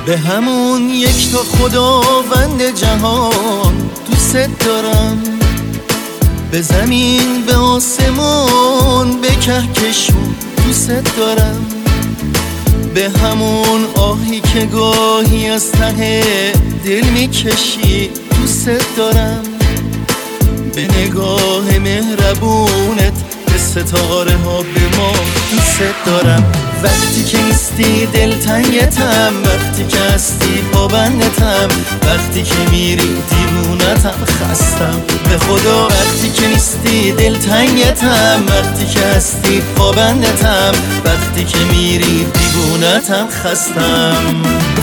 به همون یک تا خداوند جهان دوست دارم، به زمین به آسمون به کهکشون دوست دارم، به همون آهی که گاهی از ته دل میکشی دوست دارم، به نگاه مهربونت به ستاره ها به ما دوست دارم. وقتی که نیستی دلتنگتم، وقتی که هستی پابندتم، وقتی که میری دیوونتم خستم به خدا. وقتی که نیستی دلتنگتم، وقتی که هستی پابندتم، وقتی که میری دیوونتم خستم.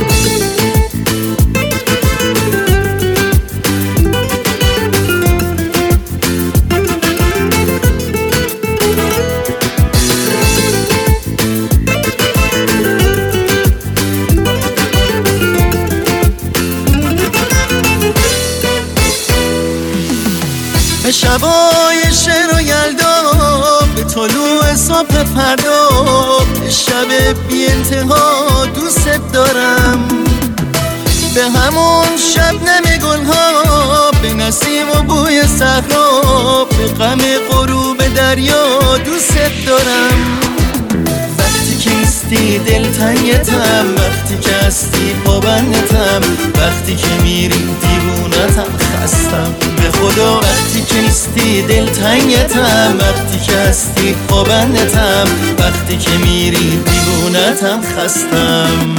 به شبای شعر و یلدا، به طلوع صبح فردا، به شب بی انتها دوست دارم، به همون شبنم گلها، به نسیم و بوی صحرا، به غم غروب دریا دوست دارم. وقتی که نیستی دلتنگتم، وقتی که هستی پابندتم، وقتی که میری دیوونتم خستم به خدا. وقتی که نیستی دلتنگتم، وقتی که هستی پابندتم، وقتی که میری دیوونتم خستم.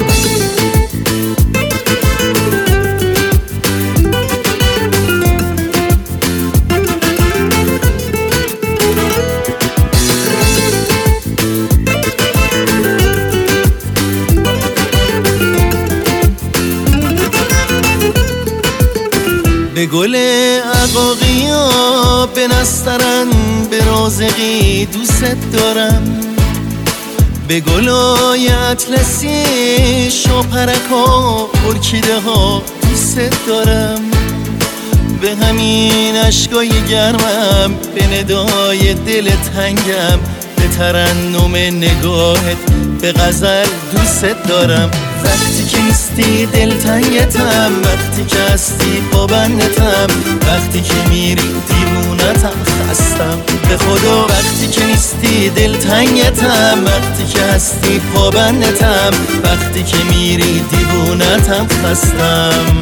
به گل عقاقیا، به نسترن، به رازقی دوست دارم، به گلای اطلسی، شاپرکا، ارکیده ها دوست دارم، به همین اشکای گرمم، به ندای دل تنگم، به ترنم نگاهت، به غزل دوست دارم. وقتی که نیستی دلتنگتم، وقتی که هستی پابندتم، وقتی که میری دیوونتم خستم به خدا. وقتی که نیستی دلتنگتم، وقتی که هستی پابندتم، وقتی که میری دیوونتم خستم.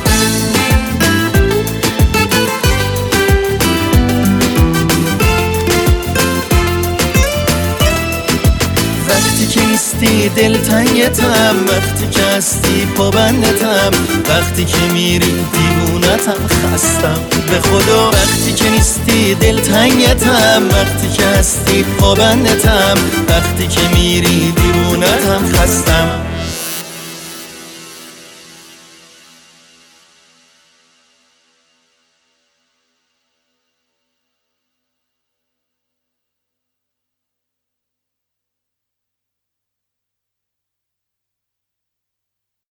وقتی که نیستی دلتنگتم، وقتی که هستی پابندتم، وقتی که میری دیوونتم خستم به خدا. وقتی که نیستی دلتنگتم، وقتی که هستی پابندتم، وقتی که میری دیوونتم خستم.